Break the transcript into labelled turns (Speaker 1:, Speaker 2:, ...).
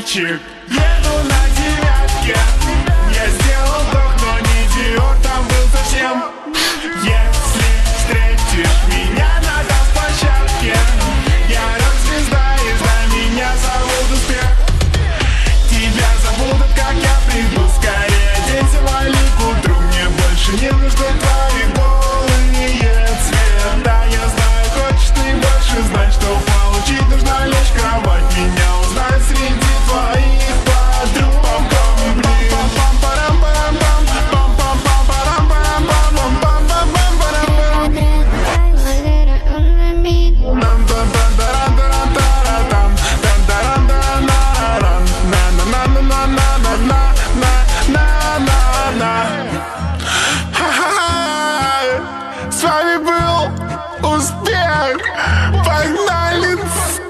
Speaker 1: мальчик. Еду на девятке, я сделал вдох, но не идиотом был совсем. Если встретишь меня на танцплощадке, я рок-звезда, и за меня зовут успех. Тебя забудут, как я приду, скорее оденься в малик. К утру мне больше не нужны твои голые цвета. Я знаю, хочешь ты больше знать, что получить нужно лечь в кровать. Меня узнают среди твоих подруг. С вами был Успех. Погнали!